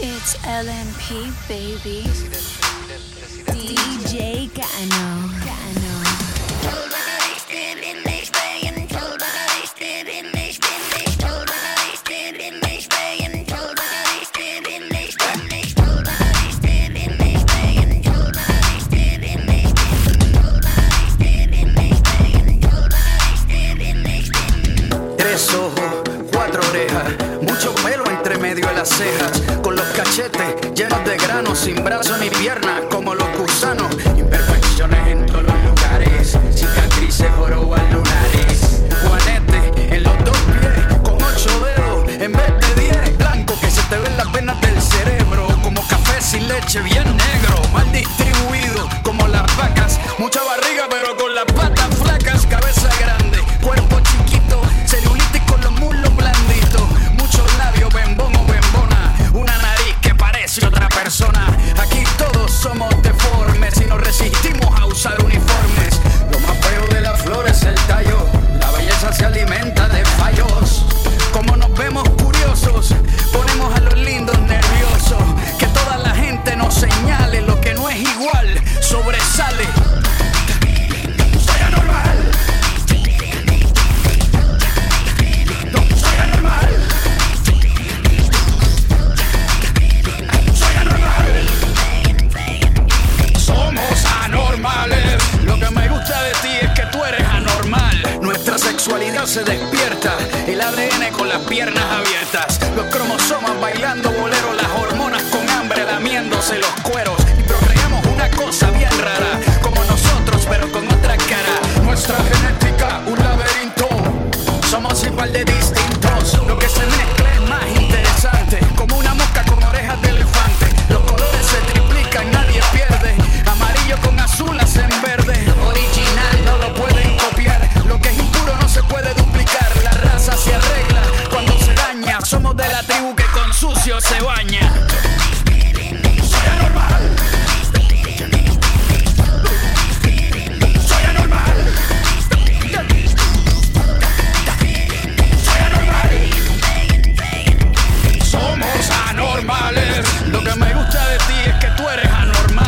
It's LMP, baby. DJ Gano. Tres ojos, cuatro orejas, mucho pelo entre medio de las cejas, con los cachetes llenos de granos, sin brazos ni piernas, como los gusanos. Imperfecciones en todos los lugares, cicatrices joroban lunares. Juanete en los dos pies, con 8 dedos en vez de 10. Blanco que se te ven las venas del cerebro, como café sin leche bien negro. Mal distribuido como las vacas, mucha barriga pero con las patas flacas. Cabeza grande, cuerpo chiquito, celulitis con los muslos blanditos. Muchos labios, bembón o bembona, una nariz que parece otra persona. Aquí todos somos deformes y nos resistimos a usar uniformes. Lo más feo de la flor es el tallo, la belleza se alimenta de fallos. Como nos vemos curiosos, ponemos a los lindos nerviosos. Que toda la gente nos señale, lo que no es igual sobresale. Soy anormal. Soy anormal. Soy anormal. Somos anormales. Lo que me gusta de ti es que tú eres anormal. Nuestra sexualidad se despierta, el ADN con las piernas abiertas, los cromosomas bailando bolero, las hormonas con hambre lamiéndose los cueros. Y procreamos una cosa bien rara, como nosotros pero con otra cara. Nuestra genética, un laberinto, somos igual de distintos. Lo que se mezcla es más interesante, como una mosca con orejas de elefante. Los colores se triplican, nadie pierde. Amarillo con azul hacen verde. Original no lo pueden copiar, lo que es impuro no se puede duplicar. La raza se arregla cuando se daña, somos de la tribu que con sucio se baña. Soy anormal. Soy anormal. Soy anormal. Somos anormales. Lo que me gusta de ti es que tú eres anormal.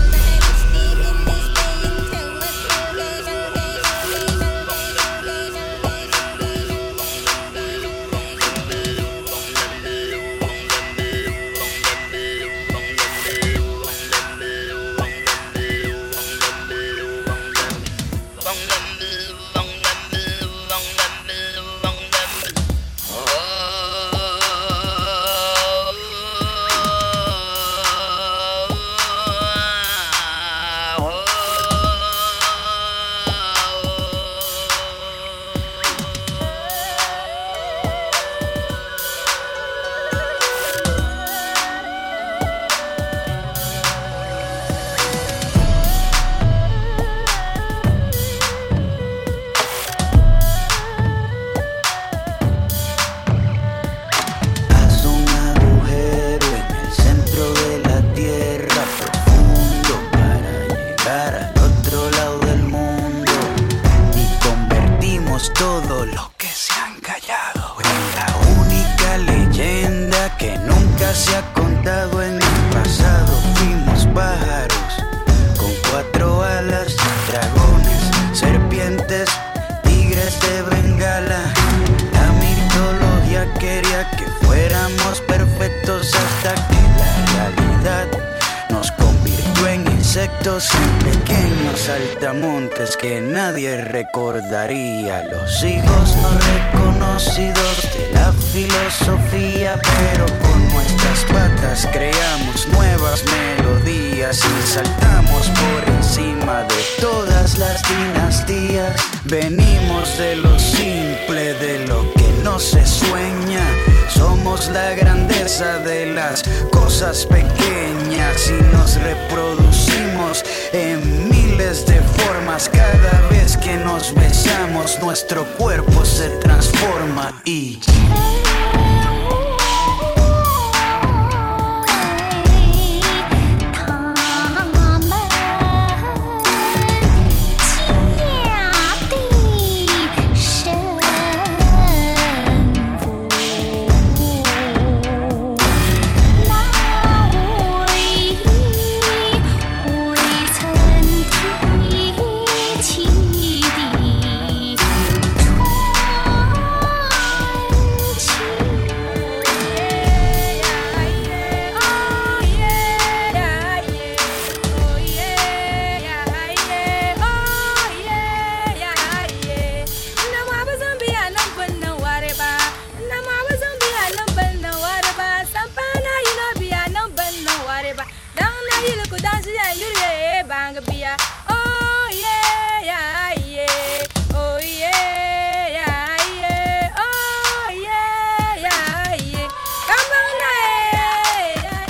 Todo lo que se han callado en la única leyenda que nunca se ha contado. En el pasado fuimos pájaros con 4 alas, dragones, serpientes, tigres de Bengala. La mitología quería que fuéramos perfectos hasta que la realidad nos convirtió en insectos, en pequeños saltamontes que nadie recordaría. Los hijos no reconocidos de la filosofía, pero con nuestras patas creamos nuevas melodías y saltamos por encima de todas las dinastías. Venimos de lo simple, de lo que no se sueña. Somos la grandeza de las cosas pequeñas y nos reproducimos en miles de formas. Cada vez que nos besamos, nuestro cuerpo se transforma y... gonna be a oh yeah, yeah, yeah. Oh yeah, yeah, yeah. Oh yeah, yeah, yeah. Come on, yeah.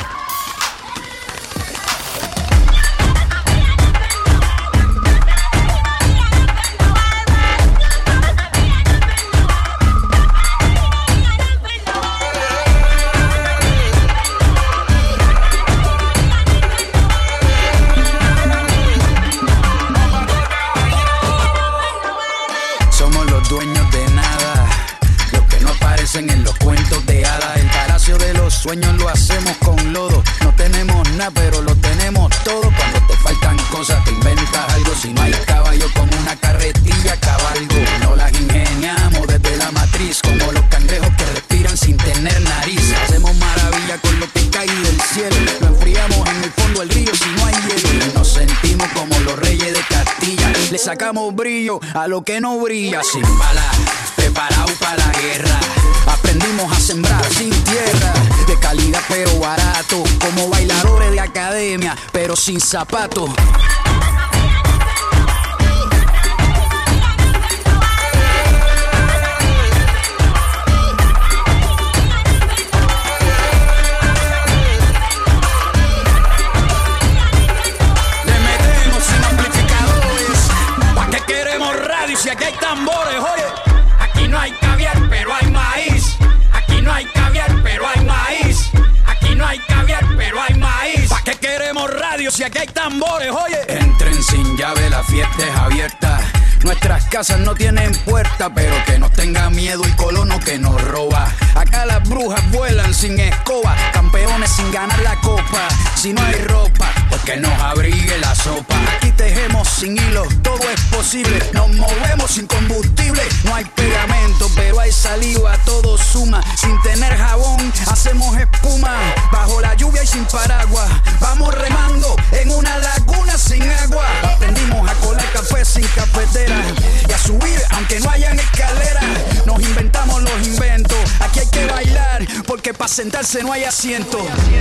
Somos los dueños de nada, los que no aparecen en los cuentos de hadas. El palacio de los sueños lo hacemos con lodo. No tenemos nada, pero lo tenemos todo. Cuando te faltan cosas, te inventas algo. Si no hay caballo, con una carretilla cabalgo. No las ingeniamos desde la matriz, como los cangrejos que respiran sin tener nariz. Hacemos maravilla con lo que cae del cielo. Lo enfriamos en el fondo del río si no hay hielo. Y nos sentimos como los reyes de Castilla. Le sacamos brillo a lo que no brilla. Sin balas, preparado para la guerra. Aprendimos a sembrar sin tierra. De calidad pero barato. Como bailadores de academia, pero sin zapatos. Si aquí hay tambores, oye, aquí no hay caviar, pero hay maíz. Aquí no hay caviar, pero hay maíz. Aquí no hay caviar, pero hay maíz. ¿Pa' qué queremos radio si aquí hay tambores, oye? Entren sin llave, la fiesta es abierta. Nuestras casas no tienen puerta, pero que nos tenga miedo el colono que nos roba. Acá las brujas vuelan sin escoba, campeones sin ganar la copa. Si no hay ropa, pues que nos abrigue la sopa. Aquí tejemos sin hilos, todo es posible. Nos movemos sin combustible. No hay pegamento, pero hay saliva, todo suma. Sin tener jabón, hacemos espuma. Bajo la lluvia y sin paraguas, vamos remando en una laguna sin agua. Aprendimos a colar café sin cafetera y a subir aunque no hayan escaleras. Nos inventamos los inventos. Aquí hay que bailar porque para sentarse no hay asiento.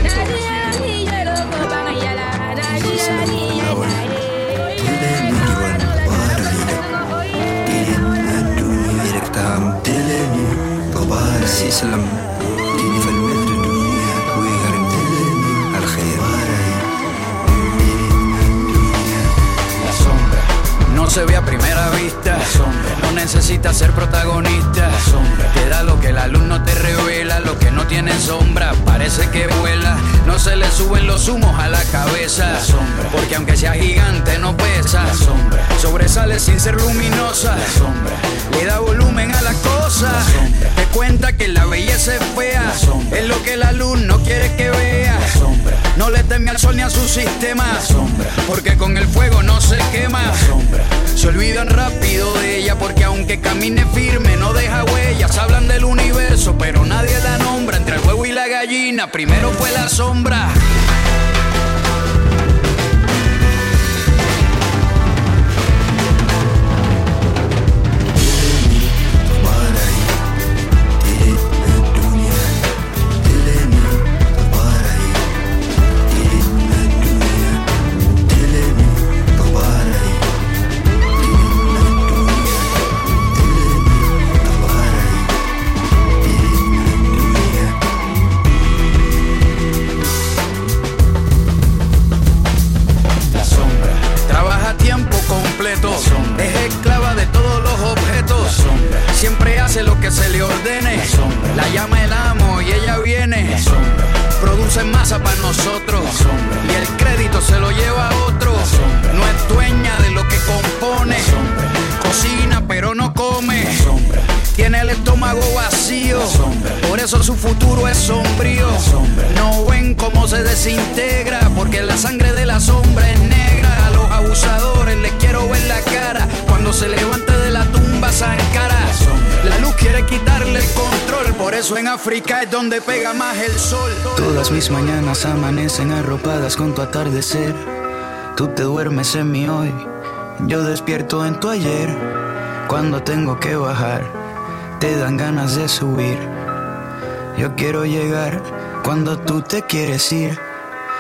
No se ve a primera vista, no necesita ser protagonista. Te da lo que la luz no te revela, lo que no tiene sombra, parece que vuela. No se le suben los humos a la cabeza, porque aunque sea gigante no pesa. Sobresale sin ser luminosa, le da volumen a la cosa. Te cuenta que la belleza es fea, es lo que la luz no quiere que vea. No le teme al sol ni a su sistema, porque con el fuego no se quema. Se olvidan rápido de ella, porque aunque camine firme no deja huellas. Hablan del universo pero nadie la nombra. Entre el huevo y la gallina primero fue la sombra. Es esclava de todos los objetos. Siempre hace lo que se le ordene. La llama el amo y ella viene. Produce masa para nosotros y el crédito se lo lleva a otro. No es dueña de lo que compone. Cocina pero no come. Tiene el estómago vacío, por eso su futuro es sombrío. No ven cómo se desintegra, porque la sangre de la sombra es negra. A los abusadores les quiero ver la cara, cuando se levante de la tumba Sankara. La luz quiere quitarle el control, por eso en África es donde pega más el sol. Todas mis mañanas amanecen arropadas con tu atardecer. Tú te duermes en mi hoy, yo despierto en tu ayer. Cuando tengo que bajar, te dan ganas de subir. Yo quiero llegar cuando tú te quieres ir.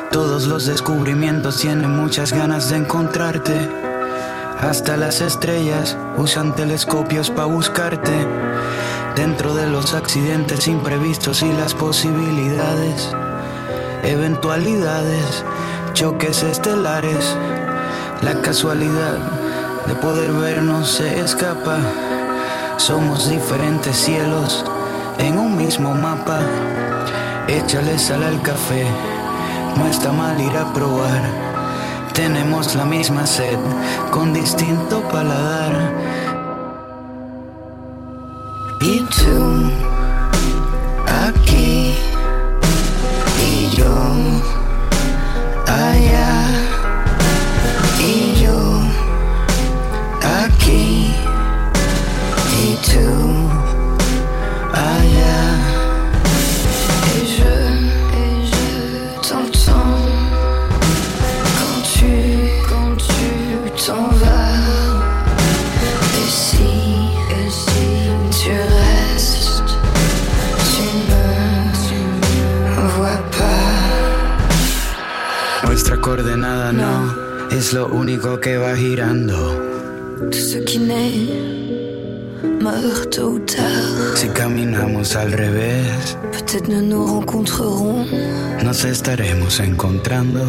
Todos los descubrimientos tienen muchas ganas de encontrarte. Hasta las estrellas usan telescopios para buscarte. Dentro de los accidentes imprevistos y las posibilidades, eventualidades, choques estelares, la casualidad de poder vernos se escapa. Somos diferentes cielos en un mismo mapa. Échale sal al café, no está mal ir a probar. Tenemos la misma sed, con distinto paladar. Y tú, aquí, y yo, allá, y yo, aquí, y tú, allá. Et je t'entends quand tu t'en vas. Et si tu restes, tu me vois pas. Nuestra coordenada no es lo único que va girando. Tout ce qui naît meurt tôt ou tard. Si caminamos al revés, Peut-être nous nous rencontrerons. nos estaremos encontrando.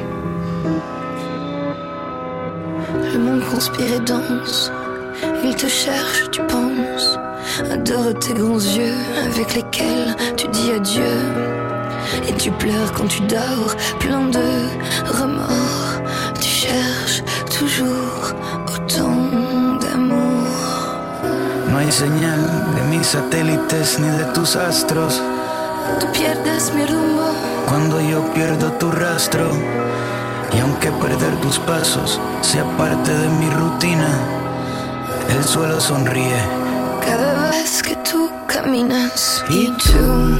Le monde conspire et danse. Il te cherche, tu penses. Adore tes grands yeux avec lesquels tu dis adieu. Et tu pleures quand tu dors, plein de remords. Tu cherches toujours autant d'amour. No hay señal de mis satélites ni de tus astros. Tú pierdes mi rumbo. Cuando yo pierdo tu rastro, y aunque perder tus pasos sea parte de mi rutina, el suelo sonríe. Cada vez que tú caminas. Y tú,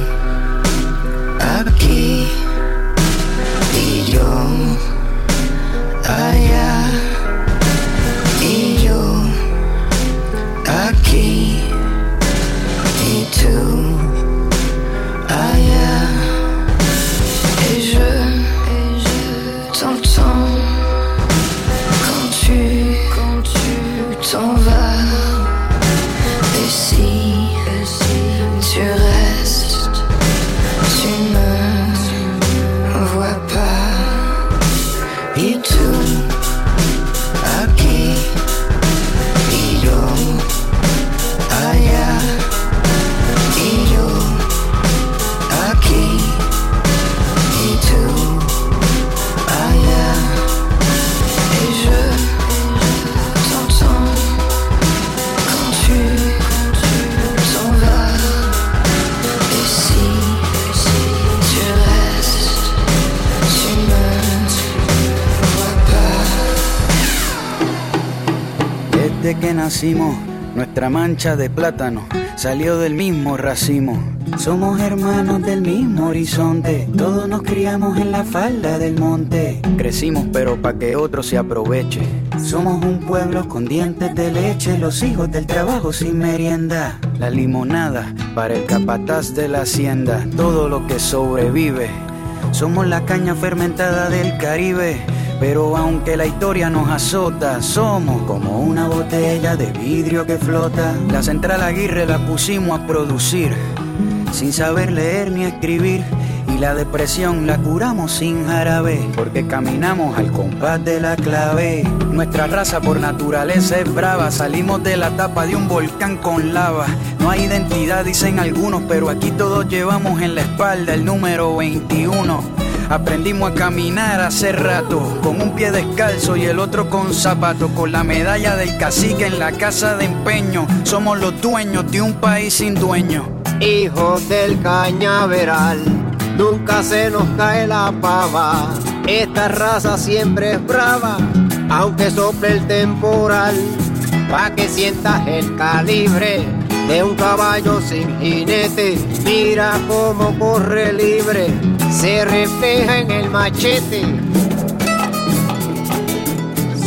aquí, y yo, allá, y yo, aquí, y tú, allá. Et je t'entends quand tu t'en vas. Et si tu restes, tu me vois pas. Y tú, aquí, y yo, allá, y yo, aquí, y tú, allá. Et je t'entends quand tu t'en vas. Et si tu restes, tu me vois pas. Desde que nacimos, nuestra mancha de plátano salió del mismo racimo. Somos hermanos del mismo horizonte, todos nos criamos en la falda del monte. Crecimos pero pa' que otro se aproveche. Somos un pueblo con dientes de leche, los hijos del trabajo sin merienda. La limonada para el capataz de la hacienda, todo lo que sobrevive. Somos la caña fermentada del Caribe. Pero aunque la historia nos azota, somos como una botella de vidrio que flota. La central Aguirre la pusimos a producir, sin saber leer ni escribir. Y la depresión la curamos sin jarabe, porque caminamos al compás de la clave. Nuestra raza por naturaleza es brava, salimos de la tapa de un volcán con lava. No hay identidad dicen algunos, pero aquí todos llevamos en la espalda el número 21. Aprendimos a caminar hace rato, con un pie descalzo y el otro con zapato, con la medalla del cacique en la casa de empeño. Somos los dueños de un país sin dueño. Hijos del cañaveral, nunca se nos cae la pava. Esta raza siempre es brava, aunque sople el temporal. Pa' que sientas el calibre de un caballo sin jinete. Mira cómo corre libre, se refleja en el machete.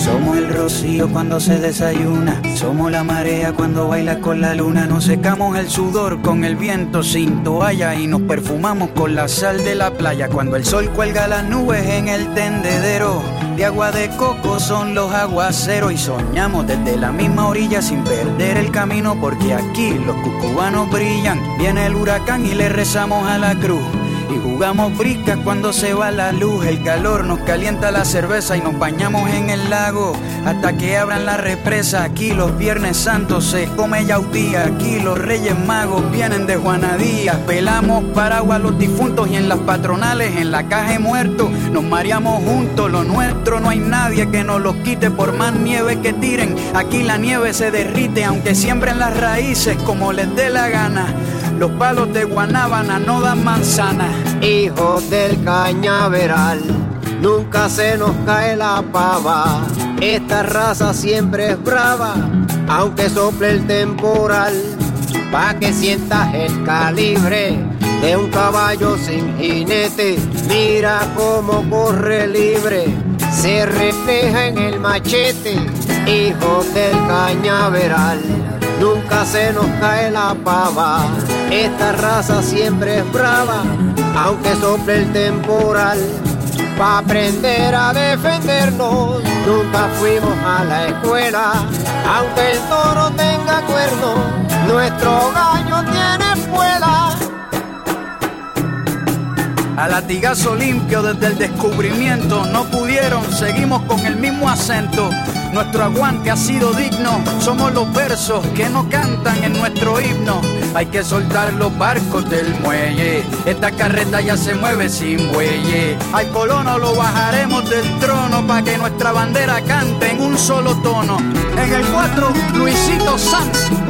Somos el rocío cuando se desayuna, somos la marea cuando baila con la luna. Nos secamos el sudor con el viento sin toalla y nos perfumamos con la sal de la playa. Cuando el sol cuelga las nubes en el tendedero de agua de coco son los aguaceros. Y soñamos desde la misma orilla sin perder el camino, porque aquí los cucubanos brillan. Viene el huracán y le rezamos a la cruz. Y jugamos briscas cuando se va la luz. El calor nos calienta la cerveza y nos bañamos en el lago hasta que abran la represa. Aquí los Viernes Santos se come yautía. Aquí los Reyes Magos vienen de Juanadías. Pelamos paraguas a los difuntos y en las patronales, en la caja de muertos, nos mareamos juntos. Lo nuestro no hay nadie que nos lo quite por más nieve que tiren. Aquí la nieve se derrite aunque siembren las raíces como les dé la gana. Los palos de Guanábana no dan manzana. Hijos del cañaveral, nunca se nos cae la pava. Esta raza siempre es brava, aunque sople el temporal. Pa' que sientas el calibre de un caballo sin jinete. Mira cómo corre libre, se refleja en el machete. Hijos del cañaveral, nunca se nos cae la pava. Esta raza siempre es brava, aunque sople el temporal. Pa' aprender a defendernos, nunca fuimos a la escuela. Aunque el toro tenga cuerno, nuestro gallo tiene espuela. A latigazo limpio desde el descubrimiento, no pudieron, seguimos con el mismo acento. Nuestro aguante ha sido digno, somos los versos que no cantan en nuestro himno. Hay que soltar los barcos del muelle, esta carreta ya se mueve sin bueyes. Al colono lo bajaremos del trono pa' que nuestra bandera cante en un solo tono. En el 4, Luisito Sanz.